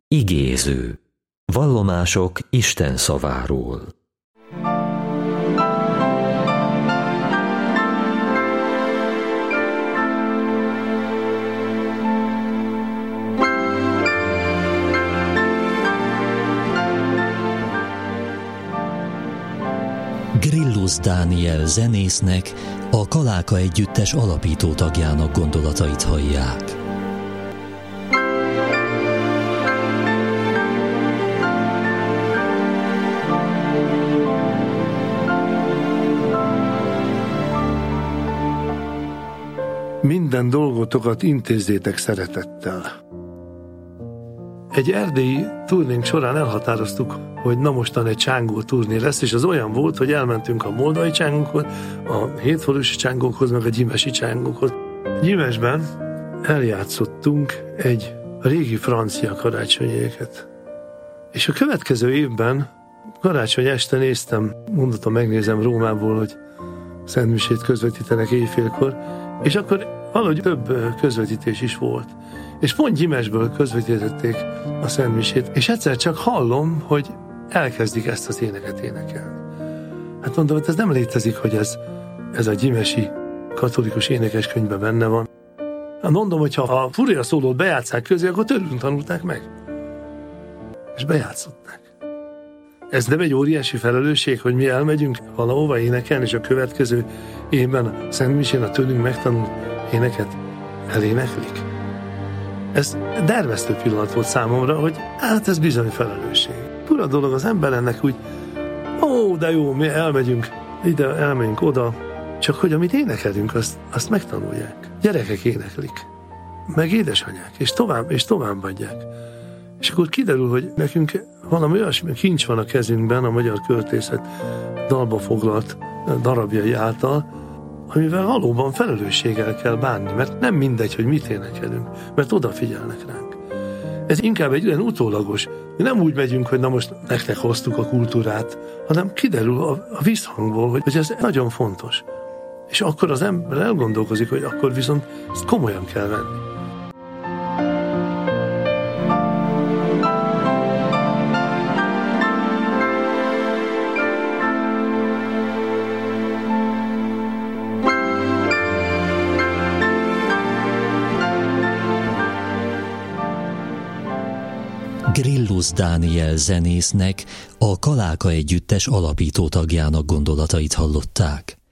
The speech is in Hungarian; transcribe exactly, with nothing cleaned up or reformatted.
Igéző. Vallomások Isten szaváról. Grillus Dániel zenésznek, a Kaláka Együttes alapító tagjának gondolatait hallják. Minden dolgotokat intézzétek szeretettel. Egy erdélyi turnénk során elhatároztuk, hogy na mostan egy csángó turné lesz, és az olyan volt, hogy elmentünk a moldvai csángókhoz, a hétfalusi csángókhoz, meg a gyimesi csángókhoz. Gyimesben eljátszottunk egy régi francia karácsonyéket. És a következő évben, karácsony este néztem, mondottam, megnézem Rómából, hogy szentmisét közvetítenek éjfélkor, és akkor valahogy több közvetítés is volt. És pont Gyimesből közvetítették a szentmisét, és egyszer csak hallom, hogy elkezdik ezt az éneket énekelni. Hát mondom, hogy ez nem létezik, hogy ez, ez a gyimesi katolikus énekeskönyvben benne van. Hát mondom, hogy ha a furia szólót bejátsszák közé, akkor tőlünk tanulták meg. És bejátszották. Ez nem egy óriási felelősség, hogy mi elmegyünk valahova énekelni, és a következő évben a szentmisén a tőlünk megtanult éneket eléneklik. Ez dermesztő pillanat volt számomra, hogy hát ez bizony felelősség. Fura dolog az ember ennek úgy, ó, de jó, mi elmegyünk ide, elmegyünk oda, csak hogy amit énekelünk, azt, azt megtanulják. Gyerekek éneklik, meg édesanyák, és tovább, és tovább adják. És akkor kiderül, hogy nekünk valami olyasmi kincs van a kezünkben, a magyar költészet dalba foglalt darabjai által, amivel valóban felelősséggel kell bánni, mert nem mindegy, hogy mit énekelünk, mert odafigyelnek ránk. Ez inkább egy olyan utólagos, nem úgy megyünk, hogy na most nektek hoztuk a kultúrát, hanem kiderül a, a visszhangból, hogy, hogy ez nagyon fontos. És akkor az ember elgondolkozik, hogy akkor viszont ezt komolyan kell venni. Grillus Dániel zenésznek, a Kaláka Együttes alapító tagjának gondolatait hallották.